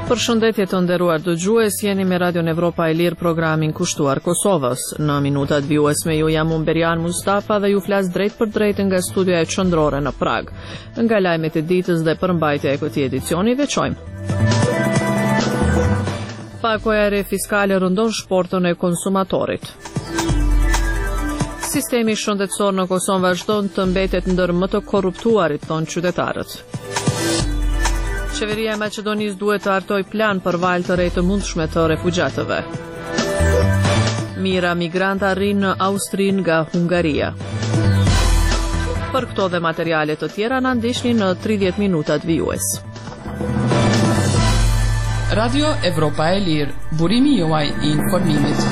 Përshëndetje të nderuar dëgjues, jeni me Radion Evropa e Lirë, programin kushtuar Kosovës. Në minutat vijuesme ju jam Umberian Mustafa dhe ju flas drejt për drejt nga studioja qendrore në Prag. Nga lajmet e ditës dhe përmbajtja e këtij edicioni veçojmë. Pakoja e re fiskale rëndon shportën e konsumatorit. Sistemi shëndetësor në Kosovë vazhdon të mbetet ndër më të korruptuarit, thonë qytetarët. Qeveria e Maqedonisë duhet të hartoj plan për valë të re të mundshme të refugjatëve. Mira migranta arrin në Austri nga Hungaria. Për këto dhe materiale të tjera na ndiqni në 30 minutat vijues. Radio Evropa e Lirë, burimi juaj i informimit.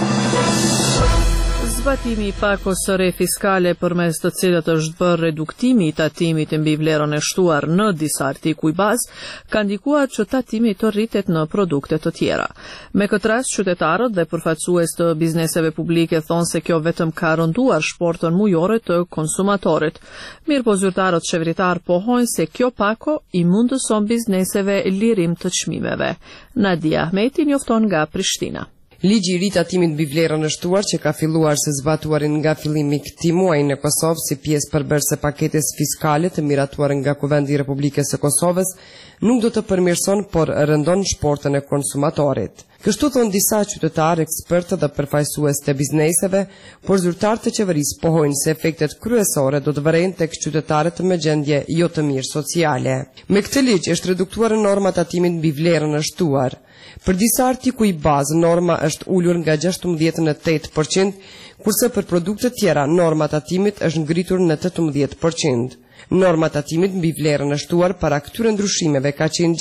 Zbatimi i pakos së re fiskale përmes të cilët është bërë reduktimi i tatimit mbi vlerën e shtuar në disa artikuj bazë, ka ndikuar që tatimi të rritet në produkte të tjera. Me këtë rast, qytetarët dhe përfaqësues të bizneseve publike thonë se kjo vetëm ka rënduar shportën mujore të konsumatorit. Mirëpo zyrtarët qeveritar pohojnë se kjo pako i mundëson bizneseve lirim të çmimeve. Nadia Ahmeti njofton nga Prishtina. Ligji i ri tatimit mbi vlerën e shtuar që ka filluar së zbatuarin nga fillimi i këtij muaji në Kosovë si pjesë përbërëse paketes fiskale të miratuar nga Kuvendi i Republikës së Kosovës nuk do të përmirëson, por rëndon shportën e konsumatorit. Kështu thonë disa qytetarë, ekspertë dhe përfaqësues të bizneseve, por zyrtarët të qeverisë pohojnë se efektet kryesore do të vërejnë tek qytetarët me gjendje jo të mirë sociale. Me këtë ligj është reduktuar norma tatimit mbi vlerën e shtuar. Për disa artikuj bazë, norma është ulur nga 16 në 8%, kurse për produkte tjera, norma tatimit është ngritur në 18%. Norma tatimit mbi vlerën e shtuar para këtyre ndryshimeve ka qenë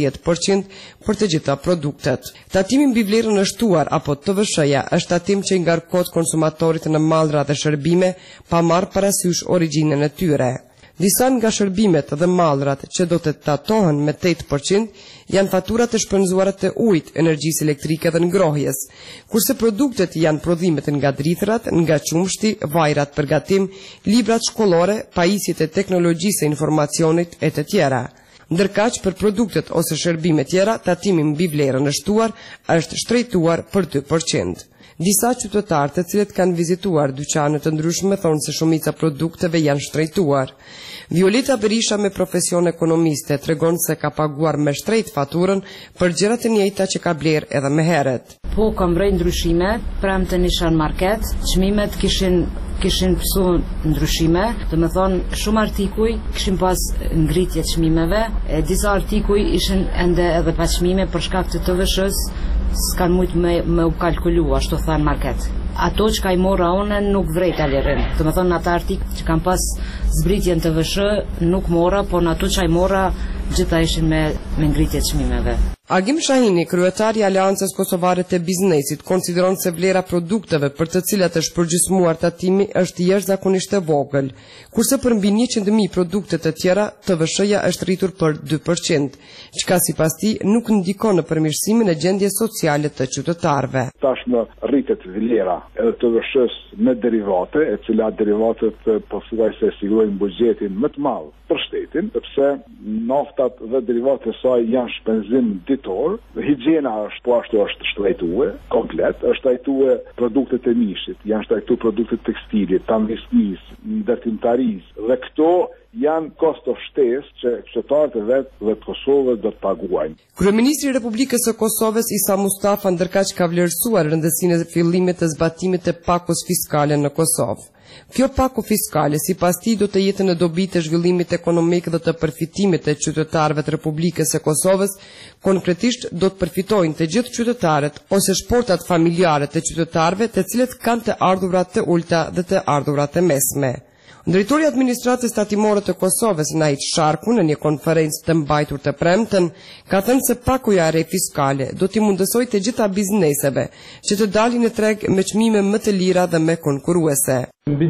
16% për të gjitha produktet. Tatimi mbi vlerën e shtuar apo TVSH-ja është tatim që i ngarkohet konsumatorit në mallra dhe shërbime pa marrë parasysh origjinën e tyre. Disa nga shërbimet dhe mallrat që do të tatohen me 8% janë faturat e shpenzuara të ujit, energjisë elektrike dhe ngrohjes, kurse produktet janë prodhimet nga drithërat, nga qumshti, vajrat për gatim, librat shkollore, pajisjet e teknologjisë e informacionit e të tjera. Ndërkaq për produktet ose shërbime tjera, tatimi mbi vlerën e shtuar është shtrejtuar për 2%. Disa qytetarë të cilët kanë vizituar dyqane të ndryshme thonë se shumica produkteve janë shtrejtuar. Violeta Berisha me profesion ekonomiste tregon se ka paguar me shtrejt faturën për gjërat e njëjta që ka bler edhe më herët. Po kam bërë ndryshime, premte nishan market, çmimet kishin pësu ndryshime, dhe me thonë shumë artikuj kishin pas ngritje çmimeve, disa artikuj ishin ende edhe pa çmime për shkak të TVSH-s, s'kan mujt me u kalkulu, ashtu thanë market. Ato që ka i mora one nuk vrejta lirim. Të me thonë ato artikë që kam pas zbritjen të TVSH nuk mora, por në ato që i mora gjitha ishin me ngritje çmimeve. Agim Shahini, kryetari i Aleancës Kosovare të Biznesit, konsideron se vlera produkteve për të cilat është përgjysmuar tatimi është jashtëzakonisht e vogël, kurse për mbi 100.000 produkte të tjera, TVSH-ja është rritur për 2%, çka sipas tij nuk ndikon në përmirësimin e gjendjes sociale të qytetarëve. Tashmë rritet vlera edhe TVSH-s me derivate, e cila derivatet pothuajse sigurojnë buxhetin më të madh për shtetin, sepse naftat dhe derivatet e saj janë shpenzim ditor, higjiena është po ashtu është shtrejtue, komplet, është trajtue produktet e mishit, janë shtrejtue produktet tekstilit, tanvisnis, ndërtimtarisë, dhe këto janë kosto shtesë që qytetarët e vetë dhe të Kosovës do të paguajnë. Kryeministri i Republikës së Kosovës Isa Mustafa ndërkaq ka vlerësuar rëndësinë e fillimit të zbatimit të pakos fiskale në Kosovë. Kjo pako fiskale, sipas tij, do të jetë në dobi të zhvillimit ekonomik dhe të përfitimit të qytetarëve të Republikës së Kosovës, konkretisht do të përfitojnë të gjithë qytetarët ose shportat familjare të qytetarëve të cilët kanë të ardhurat të ulta dhe të ardhurat të mesme. Drejtori i Administratës Tatimore të Kosovës, Najt Sharku, në një konferencë të mbajtur të premten, ka thënë se pakoja e re fiskale do t'i mundësojë të gjitha bizneseve që të dalin në treg me çmime më të lira dhe më konkurruese. Mbi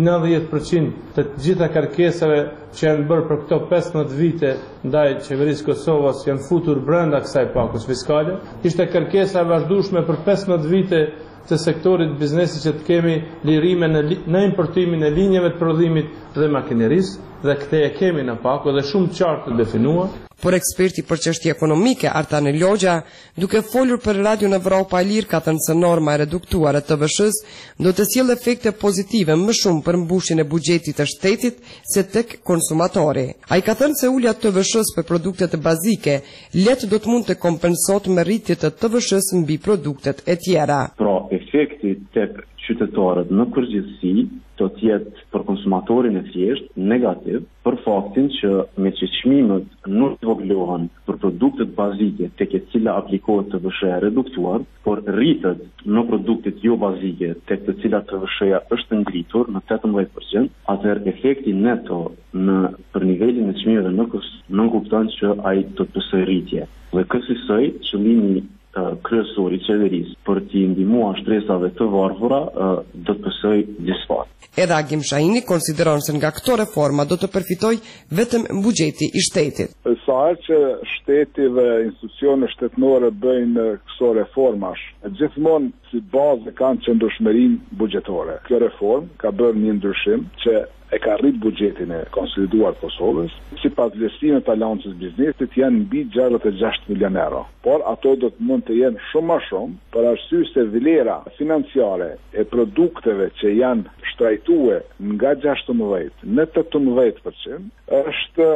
90% të gjitha kërkesave që janë bërë për këto 15 vite ndaj qeverisë Kosovës janë futur brenda kësaj pakos fiskale. Ishte kërkesa e vazhdueshme për 15 vite të sektorit biznesit që të kemi lirime në importimin e linjeve të prodhimit dhe makinerisë. dhe këtë e kemi në pako dhe shumë qartë të definuar. Por eksperti për çështje ekonomike Artan Logja, duke folur për Radion Evropa e Lirë, ka thënë se norma e reduktuar e TVSH-s do të sjellë efekte pozitive më shumë për mbushjen e buxhetit të shtetit se tek konsumatori. Ai ka thënë se ulja e TVSH-s për produktet bazike lehtë do të mund të kompensohet me rritje të TVSH-s mbi produktet e tjera. Pra, efekti tek qytetarët në përgjithësi do të jetë për konsumatorin e thjesht negativ, për faktin që me që çmimet nuk zvogëlohen për produktet bazike tek e cila aplikohet TVSH-ja reduktuar, por rritet në produktet jo bazike tek të cilat TVSH-ja është ngritur në 18%, atëherë efekti neto për nivelin e çmimeve nuk kupton që ai do të pësoj rritje. Dhe kësaj qëllimi kryesor i qeverisë për t'i ndihmuar shtresave të varfëra do të pësoj disfat. Edhe Agim Shahini konsideron se nga këto reforma do të përfitoj vetëm buxheti i shtetit. Sa herë që shteti dhe institucionet shtetërore bëjnë këto reformash, gjithmonë si bazë kanë qëndrueshmërinë buxhetore. Kjo reformë ka bërë një ndryshim që e ka rrit buxhetin e konsoliduar Kosovës, sipas vlerësimit të Aleancës Biznesit janë mbi 66 milion euro. Por ato do të mund të jenë shumë më shumë për arsye se vlera financiare e produkteve që janë shtrajtuar nga 16 në 18% është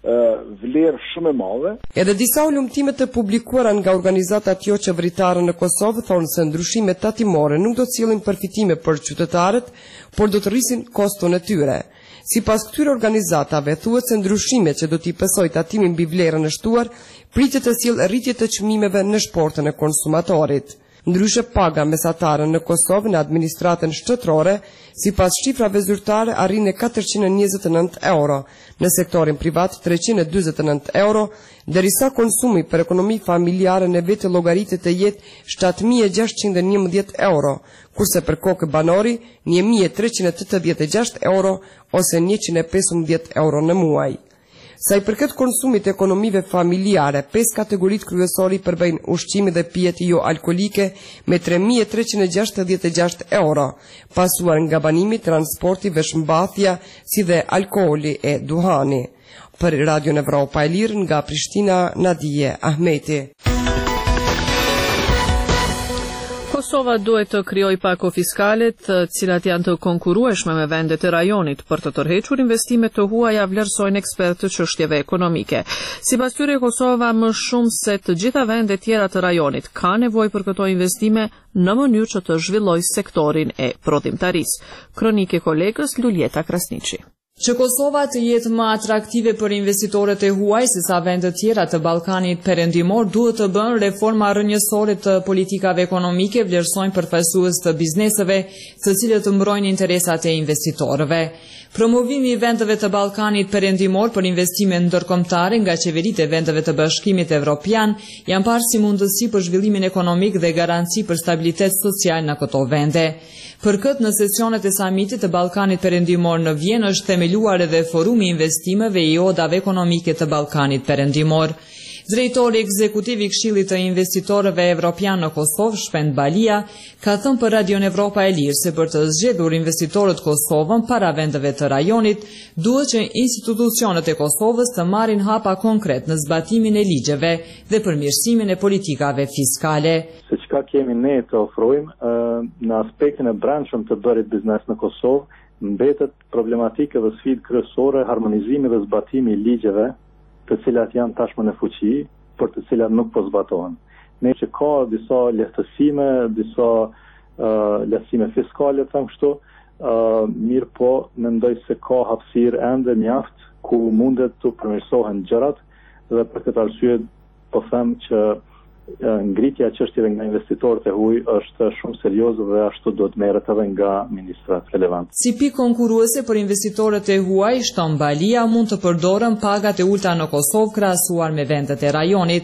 vlerë shumë e madhe. Edhe disa ulëmtime të publikuara nga organizatat jo qeveritare në Kosovë thonë se ndryshimet tatimore nuk do të sjellin përfitime për qytetarët, por do të rrisin koston e tyre. Sipas këtyre organizatave, thuhet se ndryshimet që do t'i pësojë tatimin mbi vlerën e shtuar pritet të sjellë rritje të çmimeve në shportën e konsumatorit. Ndryshe paga mesatare në Kosovë në administratën shtetërore, sipas shifrave zyrtare arrin në 429 euro, në sektorin privat 349 euro, derisa konsumi për ekonomi familjare në vetë llogaritet të jetë 7611 euro, kurse për kokë banori 1386 euro ose 115 euro në muaj. Sa i përket konsumit ekonomive familjare, 5 kategoritë kryesore përbëjnë ushqime dhe pijet jo alkolike me 3366 euro, pasuar nga banimi, transporti, veshmbathja, si dhe alkooli e duhani. Për Radion Evropa e Lirë nga Prishtina, Nadije Ahmeti. Kosova duhet të krijojë pako fiskale të cilat janë të konkurrueshme me vendet e rajonit për të tërhequr investimet të huaja, vlerësojnë ekspertë të çështjeve ekonomike. Sipas tyre, Kosova më shumë se të gjitha vendet tjera të rajonit ka nevojë për këto investime në mënyrë që të zhvillojë sektorin e prodhimtarisë. Kronike kolegës Luljeta Krasniqi. Që Kosova të jetë më atraktive për investitorët e huaj se sa vendet tjera të Ballkanit Perëndimor, duhet të bën reforma rrënjësore të politikave ekonomike, vlerësojnë përfaqësues të bizneseve, të cilët të mbrojnë interesat e investitorëve. Promovimi i vendeve të Ballkanit Perëndimor për investime ndërkombëtare nga qeveritë e vendeve të Bashkimit Evropian janë parë si mundësi për zhvillimin ekonomik dhe garanci për stabilitet social në këto vende. Për këtë, në sesionet e samitit të Ballkanit Perëndimor në Vjenë është themeluar edhe forumi i investimeve i odave ekonomike të Ballkanit Perëndimor. Drejtori ekzekutiv i Këshillit të Investitorëve Evropian në Kosovë, Shpend Balia, ka thënë për Radion Evropa e Lirë se për të zgjedhur investitorët Kosovën para vendeve të rajonit, duhet që institucionet e Kosovës të marrin hapa konkret në zbatimin e ligjeve dhe përmirësimin e politikave fiskale. Se çka kemi ne të ofrojmë në aspektin e brendshëm të bërit biznes në Kosovë, mbetet problematikë dhe sfidë kryesore, harmonizimi dhe zbatimi i ligjeve të cilat janë tashmë në fuqi, për të cilat nuk po zbatohen. Ne që ka disa lehtësime, disa lehtësime fiskale, them kështu, mirë po mendoj se ka hapësirë ende mjaft ku mundet të përmirësohen gjërat dhe për këtë arsye po them që ngritja e çështjeve nga investitorët e huaj është shumë serioze dhe ashtu do të merret edhe nga ministrat relevant. Si pikë konkurruese për investitorët e huaj, shton Balia, mund të përdoren pagat e ulta në Kosovë krahasuar me vendet e rajonit. Diçka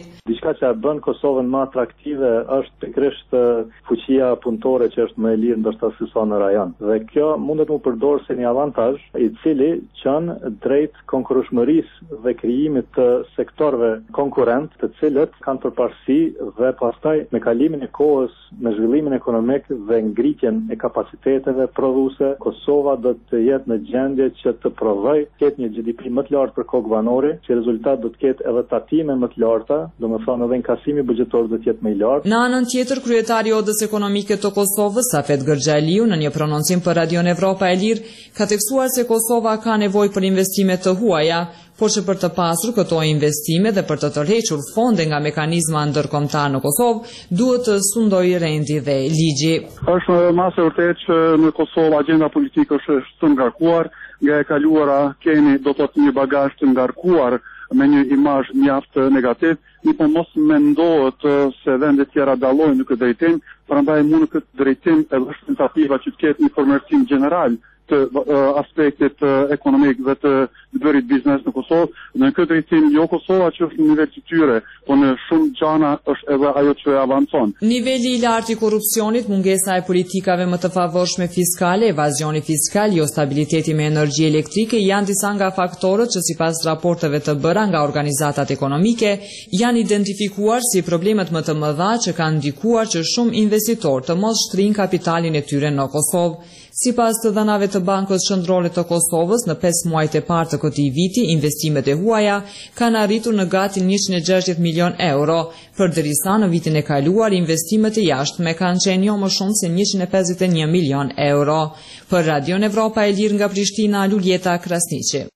diçka që e bën Kosovën më atraktive është pikërisht fuqia punëtore që është më e lirë ndoshta se sa në rajon. Dhe kjo mundet mu përdorë si një avantazh i cili qën drejt konkurrueshmërisë dhe krijimit të sektorëve konkurrent, të cilët kanë përparësi dhe pastaj me kalimin e kohës, me zhvillimin ekonomik dhe ngritjen e kapaciteteve prodhuese, Kosova do të jetë në gjendje që të provojë të ketë një GDP më të lartë për kokë banore, që rezultat do të ketë edhe tatime më të larta, domethënë edhe inkasimi buxhetor do të jetë më i lartë. Në anën tjetër, kryetari i Odës Ekonomike të Kosovës, Safet Gërxhaliu, në një prononcim për Radion Evropa e Lirë, ka theksuar se Kosova ka nevojë për investime të huaja, por që për të pasur këto investime dhe për të tërhequr fonde nga mekanizma ndërkombëtar në Kosovë, duhet të sundojë rendi dhe ligji. Është masë e vërtetë që në Kosovë agjenda politike është të ngarkuar, nga e kaluara kemi do të thotë një bagazh të ngarkuar me një imazh mjaft negativ, po mos mendohet se vendet tjera dallojnë në këtë drejtim, prandaj mund në këtë drejtim edhe është tentativa që të ketë një formërsim general të aspektit ekonomik dhe të bërit biznes në Kosovë. Në këtë drejtim jo Kosova që është në nivel të tyre, po në shumë gjana është edhe ajo që e avancon. Niveli i lartë i korrupsionit, mungesa e politikave më të favorshme fiskale, evazioni fiskal, jo stabiliteti me energji elektrike janë disa nga faktorët që sipas raporteve të bëra nga organizatat ekonomike janë identifikuar si problemet më të mëdha që kanë ndikuar që shumë investitorë të mos shtrinë kapitalin e tyre në Kosovë. Sipas të dhënave të Bankës Qendrore të Kosovës, në 5 muajt e parë të këtij viti, investimet e huaja kanë arritur në gati 160 milion euro, përderisa në vitin e kaluar investimet e jashtme kanë qenë jo më shumë se 151 milion euro. Për Radion Evropa e Lirë nga Prishtina, Luljeta Krasniqi.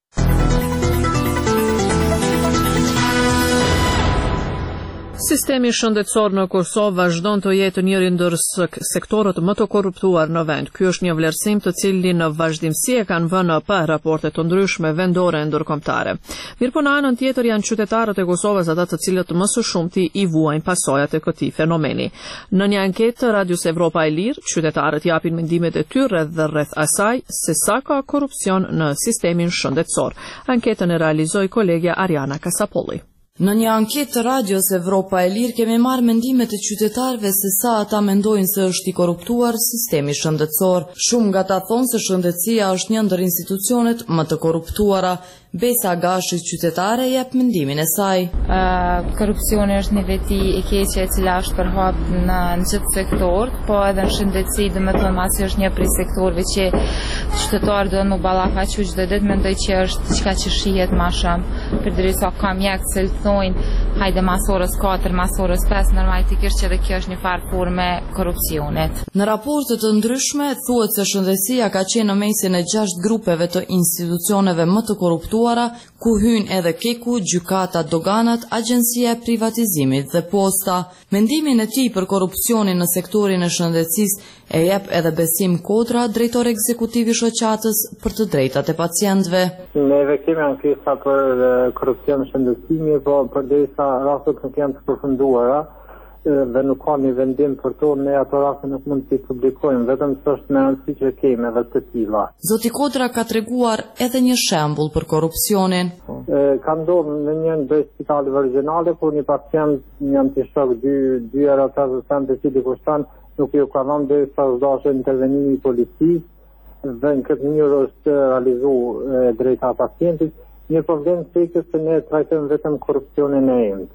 Sistemi shëndetësor në Kosovë vazhdon të jetë njëri ndër sektorët më të korruptuar në vend. Ky është një vlerësim të cilin në vazhdimsi e kanë vënë pa raporte të ndryshme vendore ndërkombëtare. Mirpo në anën tjetër janë qytetarët e Kosovës ata të cilët më së shumti i vuajnë pasojat e këtij fenomeni. Në një anketë të Radios Evropa e Lirë, qytetarët japin mendimet e tyre rreth asaj se sa ka korrupsion në sistemin shëndetësor. Anketën e realizoi kolegja Ariana Kasapolli. Në një anketë të Radios Evropa e Lirë kemi marrë mendimet e qytetarëve se sa ata mendojnë se është i korruptuar sistemi shëndetësor. Shumë nga ata thonë se shëndetësia është një ndër institucionet më të korruptuara. Besa Gashi, qytetare, jep mendimin e saj. Korrupsioni është një veti e keqe e cila është përhap në gjithë sektorët, po edhe në shëndetësi, domethënë masi është një prej sektorëve që qytetarët do në ballafaqë çdo ditë, mendoj që është diçka që shihet më shumë, përderisa ka mjek se thonë hajde mas orës 4, mas orës 5, normalisht që edhe kjo është një farë forme korrupsionit. Në raporte të ndryshme thuhet se shëndetësia ka qenë në mesin e 6 grupeve të institucioneve më të korruptuara, ku hyn edhe Keku, gjykata, doganat, agjencia e privatizimit dhe posta. Mendimin e tij për korrupsionin në sektorin e shëndetësisë e jep edhe Besim Kodra, drejtor ekzekutiv i shoqatës për të drejtat e pacientëve. Neve kemi ankesa për korrupsion në shëndetësimi, po përderisa rastet nuk janë të përfunduara dhe nuk ka një vendim për to, ne ato raste nuk mund t'i publikojmë, vetëm se është në rëndësi që kemi edhe të tilla. Zoti Kodra ka treguar edhe një shembull për korrupsionin. Ka ndodhur në një ndër spitalet regionale ku një pacient jam të shok 2 euro 50 centë i cili kushton nuk ju ka dhënë derisa u dashur intervenimi i policisë dhe në këtë mënyrë është realizuar drejta pacientit. Një problem tekës se ne trajtojmë vetëm korrupsionin e emrit.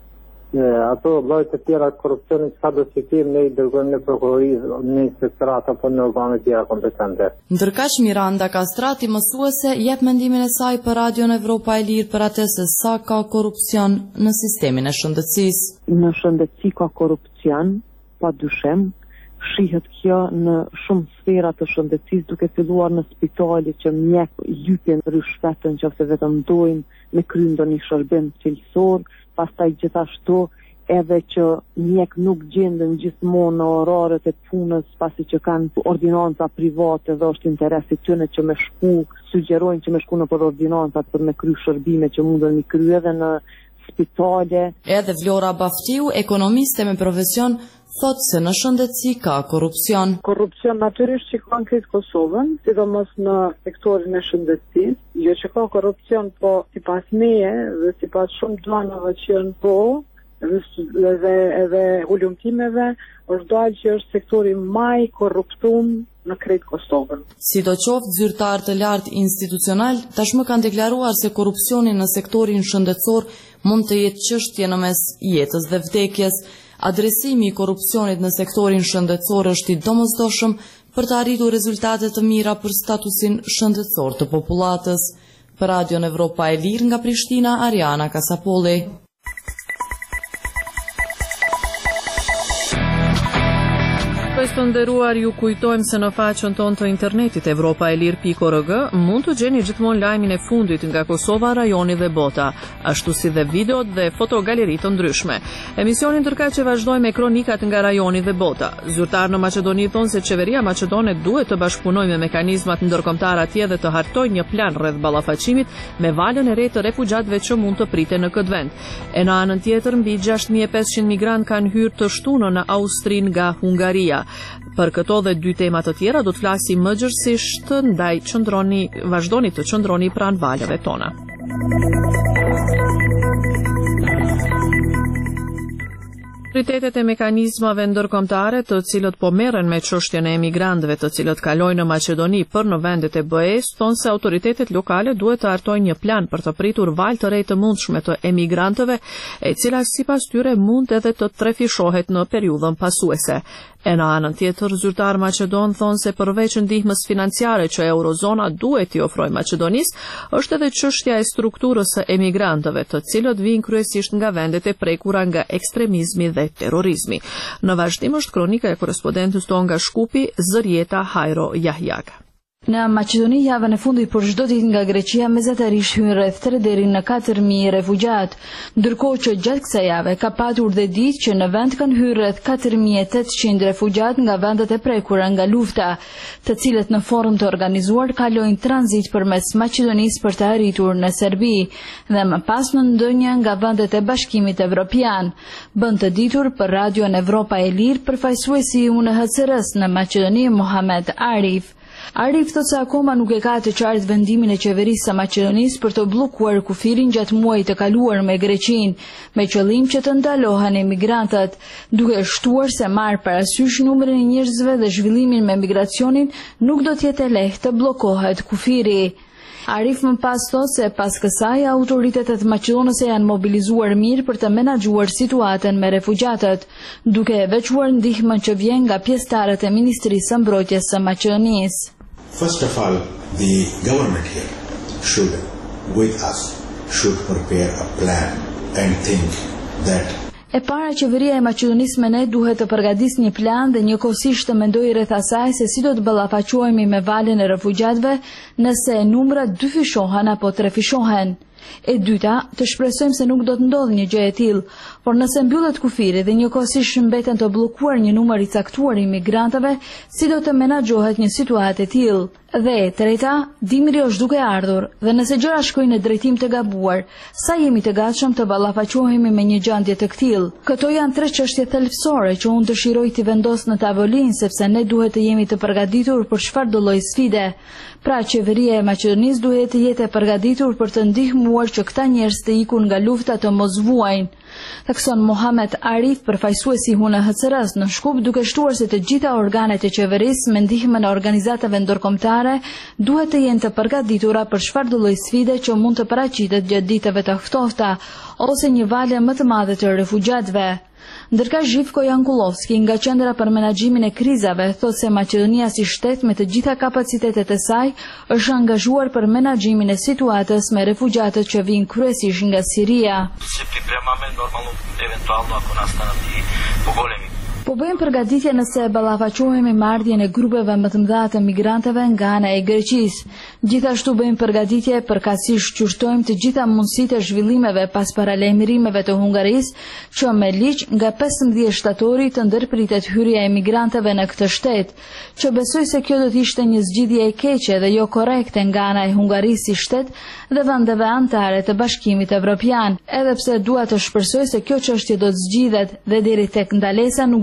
Ato llojet të tjera të korrupsionit çka do të kemi ne i dërgojmë në prokurori, në inspektorat apo në organe të tjera kompetente. Ndërkaq Miranda Kastrati, mësuese, jep mendimin e saj për Radion Evropa e Lirë për atë se sa ka korrupsion në sistemin e shëndetësisë. Në shëndetësi ka korrupsion, padyshim. Shihet kjo në shumë sfera të shëndetësisë, duke filluar në spitale që mjek lypin rishpetën që ose vetëm dojnë me kry ndonjë shërbim cilësor, pastaj gjithashtu edhe që mjek nuk gjenden gjithmonë në oraret e punës pasi që kanë ordinanca private dhe është interesi tyre që me shku, sugjerojnë që me shku në për ordinancat për me kry shërbime që mundën mi kry edhe në spitale. Edhe Vlora Baftiu, ekonomiste me profesion, thot se në shëndetësi ka korrupsion. Korrupsion natyrisht që ka në këtë Kosovën, sidomos në sektorin e shëndetësisë, jo që ka korrupsion, po sipas meje dhe sipas shumë dhënave që janë po, edhe hulumtimeve, është dalë që është sektori më i korruptuar në krejt Kosovën. Sidoqoftë, zyrtarë të lartë institucional tashmë kanë deklaruar se korrupsioni në sektorin shëndetësor mund të jetë çështje në mes jetës dhe vdekjes. Adresimi i korrupsionit në sektorin shëndetësor është i domosdoshëm për të arritur rezultate të mira për statusin shëndetësor të popullatës. Për Radion Evropa e Lirë nga Prishtina, Ariana Kasapolli. Të nderuar, ju kujtojmë se në faqen tonë të internetit evropaelir.org mund të gjeni gjithmonë lajmin e fundit nga Kosova, rajoni dhe bota, ashtu si dhe videot dhe fotogaleri të ndryshme. Emisionin ndërkaq që vazhdojmë me kronikat nga rajoni dhe bota. Zyrtar në Maqedoni thonë se qeveria maqedone duhet të bashkëpunojë me mekanizmat ndërkombëtar atje dhe të hartojë një plan rreth ballafaqimit me valën e re të refugjatëve që mund të priten në këtë vend. E në anën tjetër, mbi 6500 migrantë kanë hyrë të shtunë në Austri nga Hungaria. Për këto dhe dy tema të tjera do të flasim më gjërësisht, ndaj vazhdoni të qëndroni pranë valëve tona. Autoritetet e mekanizmave ndërkombëtare të cilët po merren me çështjen e emigrantëve të cilët kalojnë në Maqedoni për në vendet e BE-s, thonë se autoritetet lokale duhet të hartojnë një plan për të pritur valë të re të mundshme të emigrantëve, e cila sipas tyre mund edhe të trefishohet në periudhën pasuese. E në anën tjetër, zyrtar Maqedon thonë se përveç ndihmës financiare që Eurozona duhet t'i ofrojë Maqedonisë, është edhe çështja e strukturës së emigrantëve, të cilët vijnë kryesisht nga vendet e prekura nga ekstremizmi dhe terrorizmi. Në vazhdim është kronika e korrespondentës tonë nga Shkupi, Zërieta Hajro Jahjaka. Në Maqedoni, javën e fundit për çdo ditë nga Greqia mesatarisht hyn rreth 3 deri në 4000 refugjat, ndërkohë që gjatë kësaj jave ka patur dhe ditë që në vend kanë hyrë rreth 4800 refugjat nga vendet e prekura nga lufta, të cilët në formë të organizuar kalojnë tranzit përmes Maqedonisë për të arritur në Serbi dhe më pas në ndonjë nga vendet e Bashkimit Evropian. Bën të ditur për Radion Evropa e Lirë përfaqësuesi i UNHCR-s në Maqedoni, Mohamed Arif. Arif thotë se akoma nuk e ka të qartë vendimin e qeverisë së Maqedonisë për të bllokuar kufirin gjatë muajit të kaluar me Greqinë, me qëllim që të ndalohen emigrantët, duke shtuar se marrë parasysh numrin e njerëzve dhe zhvillimin me migracionin, nuk do të jetë e lehtë të bllokohet kufiri. Arif më pas thotë se pas kësaj autoritetet maqedonëse janë mobilizuar mirë për të menaxhuar situatën me refugjatët, duke e veçuar ndihmën që vjen nga pjesëtarët e Ministrisë së Mbrojtjes së Maqedonisë. First of all, the government here should, with us, should prepare a plan and think that E para, qeveria e Maqedonisë me ne duhet të përgatisë një plan dhe njëkohësisht të mendojë rreth asaj se si do të ballafaqohemi me valën e refugjatëve nëse numrat dyfishohen apo trefishohen. E dyta, të shpresojmë se nuk do të ndodhë një gjë e tillë, por nëse mbyllet kufiri dhe njëkohësisht mbeten të bllokuar një numër i caktuar imigrantëve, si do të menaxhohet një situatë e tillë? Dhe e treta, dimri është duke ardhur, dhe nëse gjëra shkojnë në drejtim të gabuar, sa jemi të gatshëm të ballafaqohemi me një gjendje të tillë? Këto janë 3 çështje thelbësore që unë dëshiroj t'i vendos në tavolinë, sepse ne duhet të jemi të përgatitur për çfarëdo lloj sfide. Pra, qeveria e Maqedonisë duhet të jetë e përgatitur për të ndihmuar që këta njerëz të ikun nga lufta të mos vuajnë. Thekson Mohamed Arif, përfaqësuesi i UNHCR-s në Shkup, duke shtuar se të gjitha organet e qeverisë me ndihmën e organizatave ndërkombëtare duhet të jenë të përgatitura për çfarëdo lloj sfide që mund të paraqitet gjatë ditëve të ftohta ose një valje më të madhe të refugjatëve. Ndërka Zhivko Jankulovski nga Qendra për Menaxhimin e Krizave thotë se Maqedonia si shtet me të gjitha kapacitetet e saj është angazhuar për menaxhimin e situatës me refugjatët që vijnë kryesisht nga Siria. Se pripremame normalno eventualno ako nastane pogolemi. Po bëjmë përgatitje nëse ballafaqohemi me ardhjen e grupeve më të mëdha të migrantëve nga ana e Greqisë. Gjithashtu bëjmë përgatitje përkatësisht qyrtojmë të gjitha mundësitë e zhvillimeve pas paralajmërimeve të Hungarisë që me ligj nga 15 shtatori të ndërpritet hyrja e migrantëve në këtë shtet, që besoj se kjo do të ishte një zgjidhje e keqe dhe jo korrekte nga ana e Hungarisë si shtet dhe vendeve anëtare të Bashkimit Evropian, edhe pse dua të shpresoj se kjo çështje do të zgjidhet dhe deri tek ndalesa nuk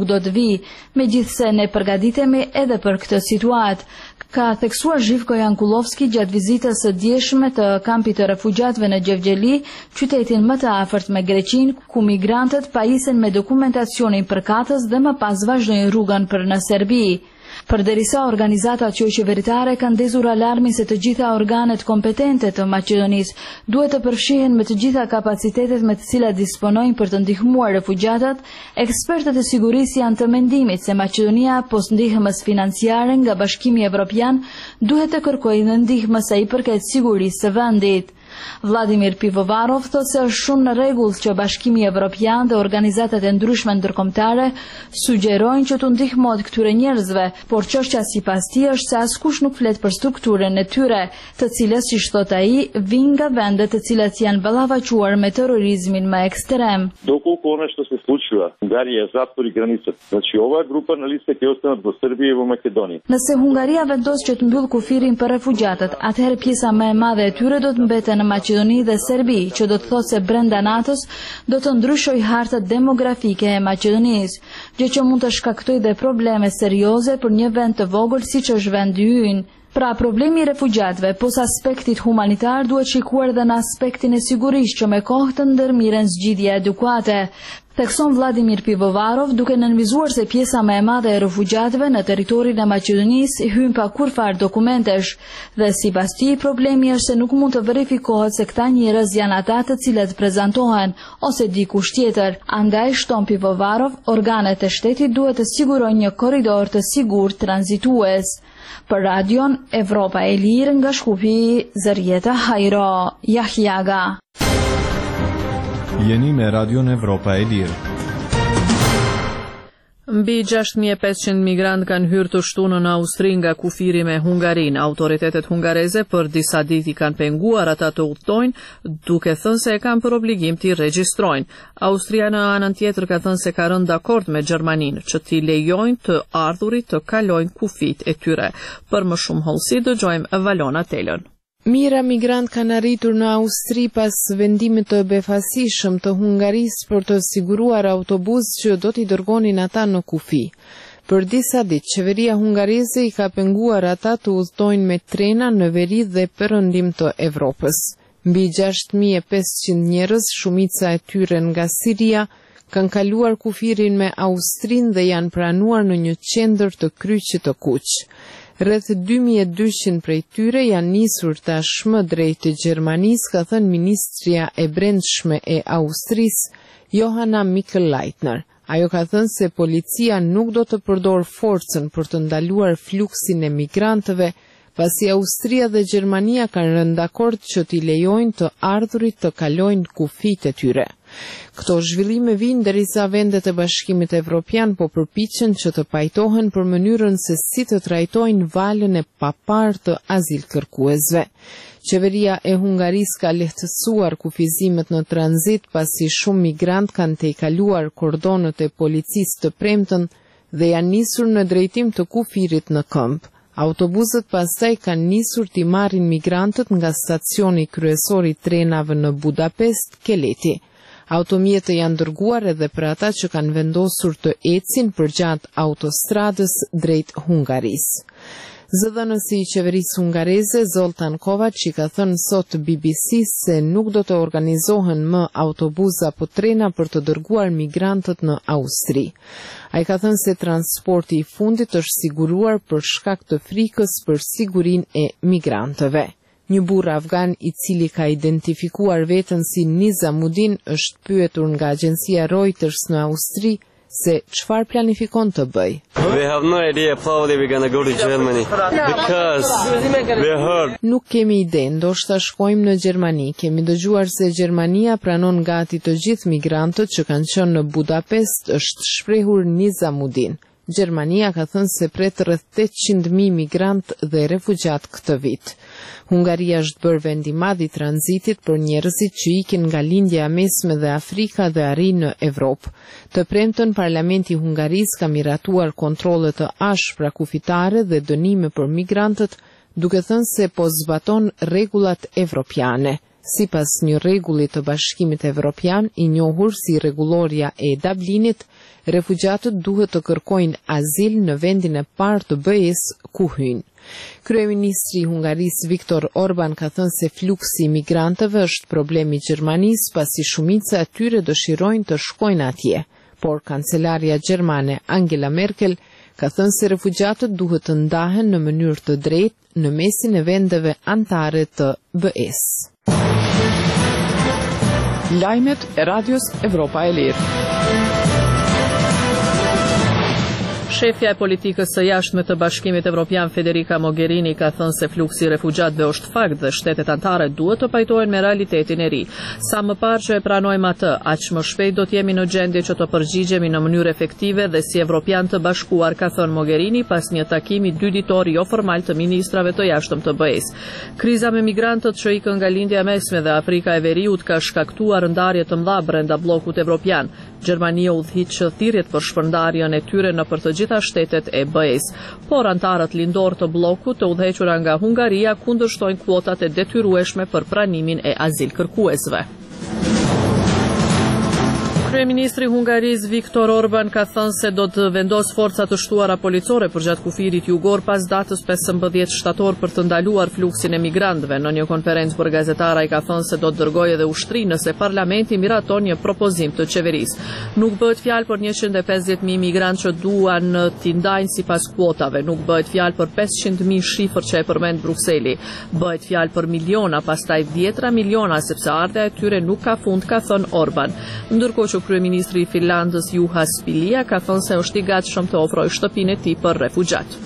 do të vi, megjithse ne përgatitemi edhe për këtë situatë, ka theksuar Zhivko Jankulovski gjatë vizitës së dieshme të kampit të refugjatëve në Gjevgjeli, qytetin më të afërt me Greqinë, ku migrantët pajisen me dokumentacionin përkatës dhe më pas vazhdojnë rrugën për në Serbi. Përderisa organizatat qeveritare kanë ndezur alarmin se të gjitha organet kompetente të Maqedonisë duhet të përfshihen me të gjitha kapacitetet me të cilat disponojnë për të ndihmuar refugjatët, ekspertët e sigurisë janë të mendimit se Maqedonia pos ndihmës financiare nga Bashkimi Evropian duhet të kërkojë ndihmë sa i përket sigurisë së vendit. Vladimir Pivovarov thotë se është shumë në rregull që Bashkimi Evropian dhe organizatat e ndryshme ndërkombëtare sugjerojnë që të ndihmohet këtyre njerëzve, por çështja sipas tij është se askush nuk flet për strukturën e tyre, të cilës, siç thot ai, vijnë nga vende të cilat janë ballavaquar me terrorizmin më ekstrem. Доколко нещо се случва, Унгария е зад при границата. Значи ова е група на листа ќе останат во Србија и во Македонија. Nëse Hungaria vendos që të mbyll kufirin për refugjatët, atëherë pjesa më e madhe e tyre do të mbeten në Maqedoni dhe Serbi, që do të thotë se brenda NATO-s do të ndryshojë harta demografike e Maqedonisë, gjë që mund të shkaktojë dhe probleme serioze për një vend të vogël siç është vendi ynë. Pra, problemi i refugjatëve, pos aspektit humanitar, duhet shikuar dhe në aspektin e sigurisë që me kohë të ndërmiren zgjidhje adekuate. Thekson Vladimir Pivovarov, duke nënvizuar se pjesa më e madhe e refugjatëve në territorin e Maqedonisë hyn pa kurfar dokumentesh, dhe sipas tij problemi është se nuk mund të verifikohet se këta njerëz janë ata të cilët prezantohen ose dikush tjetër. Andaj, shton Pivovarov, organet e shtetit duhet të sigurojnë një korridor të sigurt tranzitues. Për radion Evropa e Lirë nga Shkupi, Zërjeta Hajro, Jahjaga. Jeni me radion Evropa e Lirë. Mbi 6500 migrant kanë hyrë të shtunë në Austri nga kufiri me Hungarinë. Autoritetet hungareze për disa ditë i kanë penguar ata të udhtojnë, duke thënë se e kanë për obligim t'i regjistrojnë. Austria në anën tjetër ka thënë se ka rënë dakord me Gjermaninë që t'i lejojnë të ardhurit të kalojnë kufit e tyre. Për më shumë hollësi dëgjojmë Valona Telën. Mira migrant kanë arritur në Austri pas vendimit të befasishëm të Hungarisë për të siguruar autobus që do t'i dërgonin ata në kufi. Për disa ditë, qeveria hungareze i ka penguar ata të udhtojnë me trena në veri dhe perëndim të Evropës. Mbi 6500 njerëz, shumica e tyre nga Siria, kanë kaluar kufirin me Austrinë dhe janë pranuar në një qendër të kryqit të kuq. Rreth 2200 prej tyre janë nisur tashmë drejt Gjermanisë, ka thënë ministria e brendshme e Austrisë, Johanna Mikl-Leitner. Ajo ka thënë se policia nuk do të përdor forcën për të ndaluar fluksin e migrantëve, pasi Austria dhe Gjermania kanë rënë dakord që t'i lejojnë të ardhurit të kalojnë kufit e tyre. Këto zhvillime vijnë derisa vendet e Bashkimit Evropian po përpiqen që të pajtohen për mënyrën se si të trajtojnë valën e paparë të azilkërkuesve. Qeveria e Hungarisë ka lehtësuar kufizimet në tranzit pasi shumë migrant kanë tejkaluar kordonët e policisë të premten dhe janë nisur në drejtim të kufirit në këmbë. Autobusët pastaj kanë nisur t'i marrin migrantët nga stacioni kryesor i trenave në Budapest, Keleti. Automjete janë dërguar edhe për ata që kanë vendosur të ecin përgjatë autostradës drejt Hungarisë. Zëdhënësi i qeverisë hungareze Zoltan Kovac i ka thënë sot BBC se nuk do të organizohen më autobuza apo trena për të dërguar migrantët në Austri. Ai ka thënë se transporti i fundit është siguruar për shkak të frikës për sigurinë e migrantëve. Një burr afgan i cili ka identifikuar veten si Nizamudin është pyetur nga agjencia Reuters në Austri se çfarë planifikon të bëj. We have no idea probably we're going to go to Germany because we heard. Nuk kemi ide, ndoshta shkojmë në Gjermani. Kemi dëgjuar se Gjermania pranon gati të gjithë migrantët që kanë qenë në Budapest, është shprehur Nizamudin. Gjermania ka thënë se pret rreth 800.000 migrant dhe refugjat këtë vit. Hungaria është bërë vend i madh i tranzitit për njerëzit që ikin nga lindja e mesme dhe Afrika dhe arrin në Evropë. Të premten Parlamenti i Hungarisë ka miratuar kontrolle të ashpra kufitare dhe dënime për migrantët, duke thënë se po zbaton rregullat evropiane. Sipas një rregulli të Bashkimit Evropian i njohur si rregulloria e Dublinit, refugjatët duhet të kërkojnë azil në vendin e parë të BE-s ku hyjnë. Kryeministri i Hungarisë Viktor Orban ka thënë se fluksi i migrantëve është problemi i Gjermanisë, pasi shumica e tyre dëshirojnë të shkojnë atje, por kancelaria gjermane Angela Merkel ka thënë se refugjatët duhet të ndahen në mënyrë të drejtë në mesin e vendeve anëtare të BE-s. Lajmet e Radios Evropa e Lirë. Shefja e politikës së jashtme të Bashkimit Evropian Federica Mogherini ka thënë se fluksi i refugjatëve është fakt dhe shtetet anëtare duhet të pajtohen me realitetin e ri. Sa më parë që e pranojmë atë, aq më shpejt do të jemi në gjendje që të përgjigjemi në mënyrë efektive dhe si Evropian të bashkuar, ka thënë Mogherini pas një takimi 2 ditor jo formal të ministrave të jashtëm të BE-s. Kriza me migrantët që ikën nga lindja mesme dhe Afrika e Veriut ka shkaktuar ndarje të mëdha brenda bllokut evropian. Gjermania udhëhiq thirrjet për shpërndarjen e tyre në për të gjitha shtetet e BE-s, por antarët lindor të bllokut të udhëhequra nga Hungaria kundërshtojnë kuotat e detyrueshme për pranimin e azil kërkuesve. Kryeministri i Hungarisë Viktor Orban ka thënë se do të vendos forca të shtuara policore përgjatë kufirit jugor pas datës 15 shtator për të ndaluar fluksin e migrantëve. Në një konferencë për gazetarë ai ka thënë se do të dërgojë edhe ushtri nëse parlamenti miraton një propozim të qeverisë. Nuk bëhet fjalë për 150.000 migrantë që duan t'i ndajnë sipas kuotave, nuk bëhet fjalë për 500.000 shifër që e përmend Brukseli. Bëhet fjalë për miliona, pastaj 10 miliona, sepse ardha e tyre nuk ka fund, ka thënë Orban. Ndërkohë që kryeministri i Finlandës Juha Sipilä ka thënë se është i gatshëm të ofrojë shtëpinë e tij për refugjatë.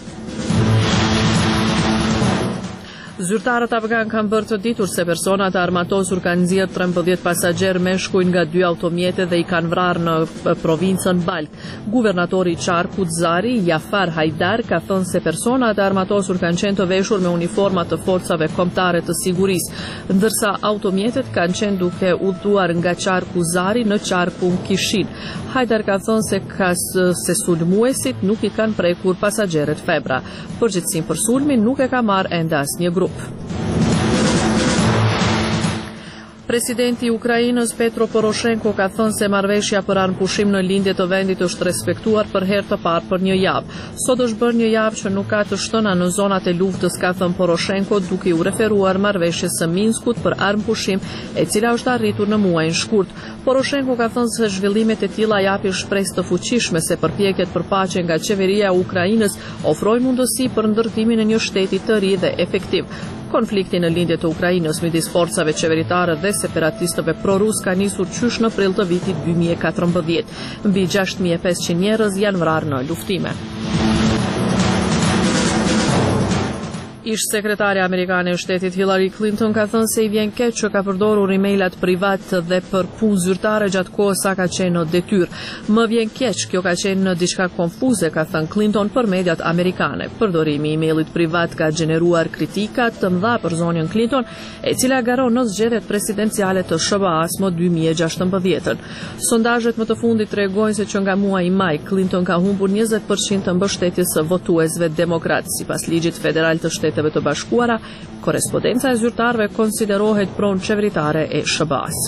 Zyrtarët afgan kanë bërë të ditur se personat armatosur kanë nxjerrë 13 pasagerë me shkuj nga 2 automjete dhe i kanë vrarë në provincën Balk. Guvernatori i qarkut Zari, Jafar Hajdar, ka thënë se personat armatosur kanë qenë të veshur me uniforma të forcave kombëtare të sigurisë, ndërsa automjetet kanë qenë duke udhëtuar nga qarku Zari në qarkun Kishin. Hajdar ka thënë se sulmuesit nuk i kanë prekur pasagerët febra. Përgjegjësinë për sulmin nuk e ka marrë ende asnjë grup. Presidenti i Ukrainës Petro Poroshenko ka thënë se marrëveshja për armëpushim në lindje të vendit është respektuar për herë të parë për një javë. Sot është bërë një javë që nuk ka të shtëna në zonat e luftës, ka thënë Poroshenko, duke u referuar marrëveshjes së Minskut për armëpushim, e cila është arritur në muajin shkurt. Poroshenko ka thënë se zhvillimet e tilla japin shpresë të fuqishme se përpjekjet për paqe nga qeveria e Ukrainës ofrojnë mundësi për ndërtimin e një shteti të ri dhe efektiv. Konflikti në lindje të Ukrainës midis forcave qeveritare dhe separatistëve prorus ka nisur qysh në prill të vitit 2014. Mbi 6500 njerëz janë vrarë në luftime. Ish sekretare amerikane e shtetit Hillary Clinton ka thënë se i vjen keq që ka përdorur emailat privat dhe për punë zyrtare gjatë kohës sa ka qenë në detyrë. Më vjen keq, kjo ka qenë diçka konfuze, ka thënë Clinton për mediat amerikane. Përdorimi i emailit privat ka gjeneruar kritika të mëdha për zonjën Clinton, e cila garon në zgjedhjet presidenciale të SBA-s më 2016. Sondazhet më të fundit tregojnë se që nga muaji maj Clinton ka humbur 20% të mbështetjes së votuesve demokrat, sipas ligjit federal të Shteteve të Bashkuara. Korrespondenca e zyrtarëve konsiderohet pronë qeveritare e SBA-s.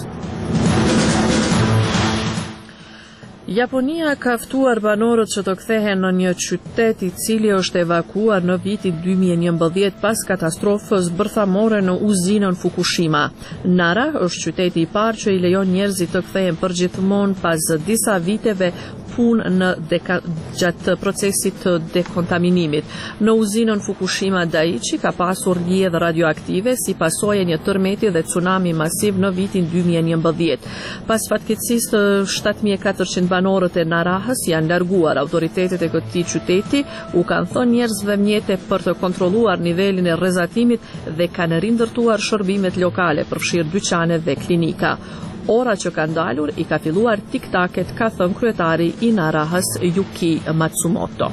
Japonia ka ftuar banorët që të kthehen në një qytet i cili është evakuar në vitin 2011 pas katastrofës bërthamore në uzinën Fukushima. Nara është qyteti i parë që i lejon njerëzit të kthehen përgjithmonë pas disa viteve punë gjatë procesit të dekontaminimit. Në uzinën Fukushima Daiichi ka pasur rrjedhë radioaktive si pasojë një tërmeti dhe tsunami masiv në vitin 2011. Pas fatkeqësisë të 7400 banorët e Narahës janë larguar. Autoritetet e këtij qyteti u kanë thënë njerëzve mjete për të kontrolluar nivelin e rrezatimit dhe kanë rindërtuar shërbimet lokale, përfshirë dyqane dhe klinika. Ora që ka ndalur i ka filluar tiktaket, ka thënë kryetari i Narahës Yuki Matsumoto.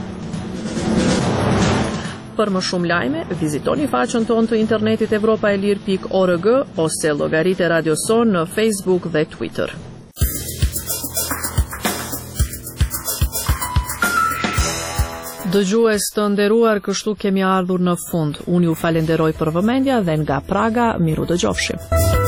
Për më shumë lajme, vizitoni faqen tonë të internetit europaelir.org ose llogaritë e Radio Son në Facebook dhe Twitter. Dëgjues të nderuar, kështu kemi ardhur në fund. Unë ju falenderoj për vëmendja dhe nga Praga, miru dëgjofshim.